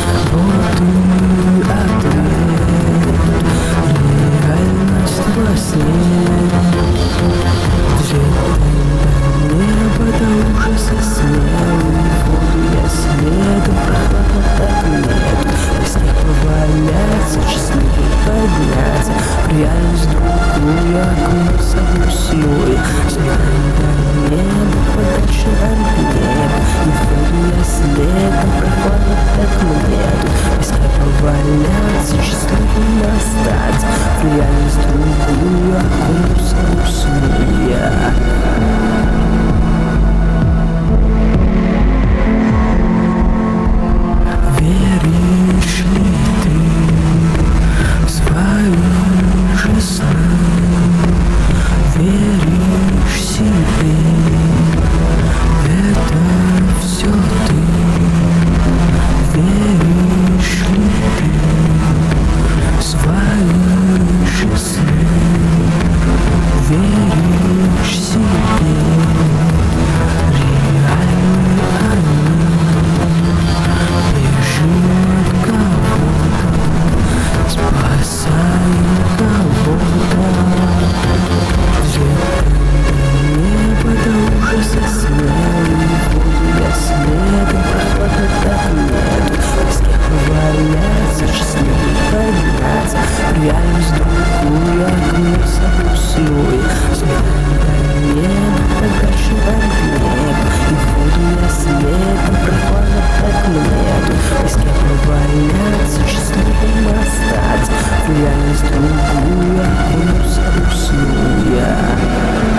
Вот и ответ. Реальность во сне. Взлетаем до неба, до ужаса смелый. Воду я следом, прохладно так нет. Во сне поваляться, счастливый подняться, в реальность другую окунуться вручную. Взлетаем до неба, подальше от неба, и в воду я следом, прохладно так нет. Во сне поваляться, счастливым остаться, в реальность другую окунуться вручную. Веришь ли ты в свои же сны? Веришь себе? Это все ты. Веришь ли ты в свои же сны? Веришь себе? Реальны они. Бежим от кого-то, спасаем кого-то. Взлетаем до неба, до ужаса смелый. Воду я следом, прохладно так нет. В сне поваляться, счастливый подняться, в реальность другую окунуться вручную. Взлетаем до неба, подальше от неба, и в воду я следом, прохладно так нет. В сне поваляться, счастливым остаться, в реальность другую окунуться вручную.